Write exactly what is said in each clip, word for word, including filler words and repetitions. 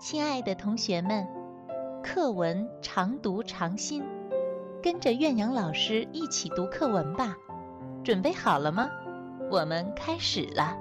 亲爱的同学们，课文常读常新，跟着苑阳老师一起读课文吧。准备好了吗？我们开始了。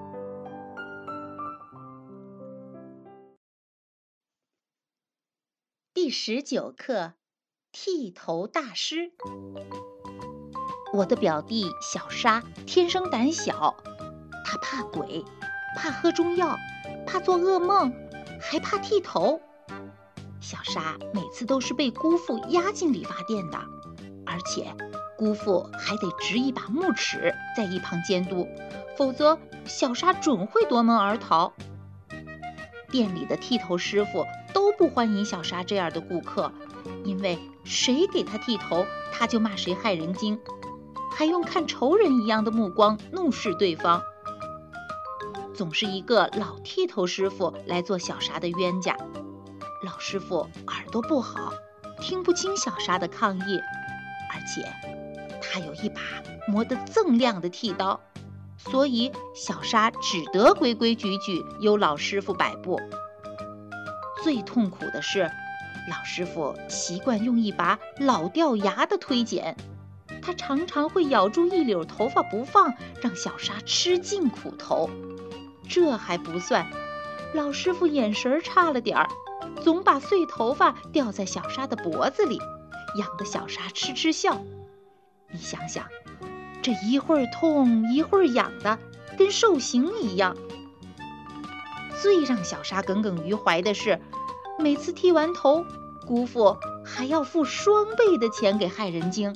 第十九课，剃头大师。我的表弟小沙天生胆小，他怕鬼，怕喝中药，怕做噩梦，还怕剃头。小沙每次都是被姑父押进理发店的，而且姑父还得执一把木尺在一旁监督，否则小沙准会夺门而逃。店里的剃头师傅都不欢迎小沙这样的顾客，因为谁给他剃头，他就骂谁害人精，还用看仇人一样的目光怒视对方。总是一个老剃头师傅来做小沙的冤家。老师傅耳朵不好，听不清小沙的抗议，而且他有一把磨得锃亮的剃刀，所以小沙只得规规矩矩由老师傅摆布。最痛苦的是，老师傅习惯用一把老掉牙的推剪，他常常会咬住一绺头发不放，让小沙吃尽苦头。这还不算，老师傅眼神差了点儿，总把碎头发吊在小沙的脖子里，痒得小沙痴痴笑。你想想，这一会儿痛一会儿痒的，跟受刑一样。最让小沙耿耿于怀的是，每次剃完头，姑父还要付双倍的钱给害人精。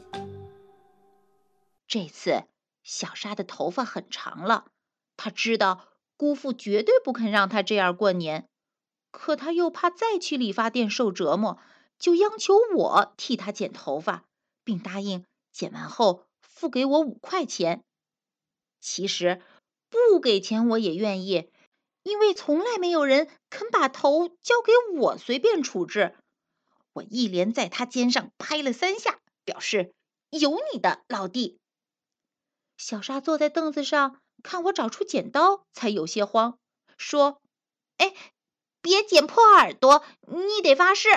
这次小沙的头发很长了，他知道姑父绝对不肯让他这样过年，可他又怕再去理发店受折磨，就央求我替他剪头发，并答应剪完后付给我五块钱。其实不给钱我也愿意，因为从来没有人肯把头交给我随便处置。我一连在他肩上拍了三下，表示有你的，老弟。小沙坐在凳子上，看我找出剪刀，才有些慌，说：哎，别剪破耳朵，你得发誓。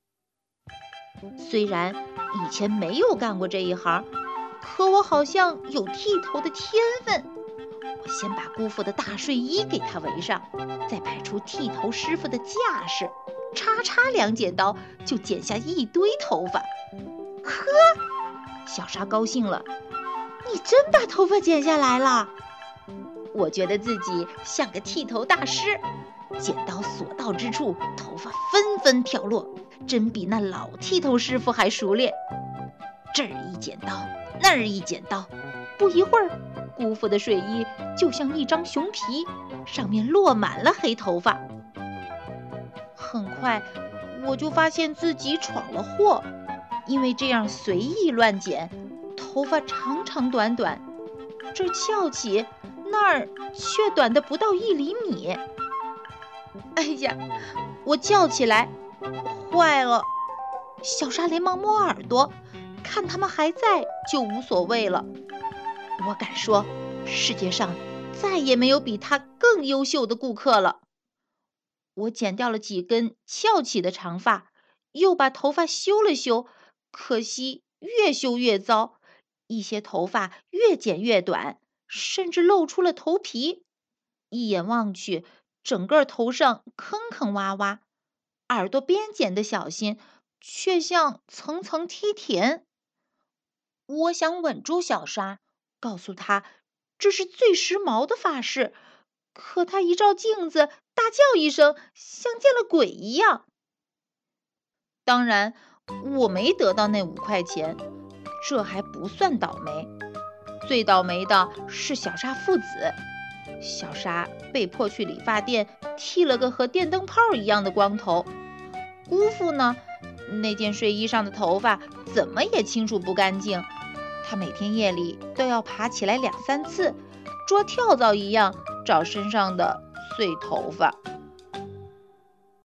虽然以前没有干过这一行，可我好像有剃头的天分。我先把姑父的大睡衣给他围上，再摆出剃头师傅的架势，叉叉两剪刀就剪下一堆头发。呵，小沙高兴了，你真把头发剪下来了。我觉得自己像个剃头大师，剪刀所到之处，头发纷纷飘落，真比那老剃头师傅还熟练。这儿一剪刀，那儿一剪刀，不一会儿，姑父的睡衣就像一张熊皮，上面落满了黑头发。很快我就发现自己闯了祸，因为这样随意乱剪，头发长长短短，这儿翘起，那儿却短得不到一厘米。哎呀，我叫起来，坏了！小沙连忙摸耳朵，看他们还在就无所谓了。我敢说，世界上再也没有比他更优秀的顾客了。我剪掉了几根翘起的长发，又把头发修了修，可惜越修越糟，一些头发越剪越短，甚至露出了头皮。一眼望去，整个头上坑坑洼洼，耳朵边剪得小心，却像层层梯田。我想稳住小沙，告诉他这是最时髦的发饰，可他一照镜子，大叫一声，像见了鬼一样。当然，我没得到那五块钱，这还不算倒霉。最倒霉的是小沙父子。小沙被迫去理发店剃了个和电灯泡一样的光头。姑父呢，那件睡衣上的头发怎么也清除不干净，他每天夜里都要爬起来两三次，捉跳蚤一样找身上的碎头发。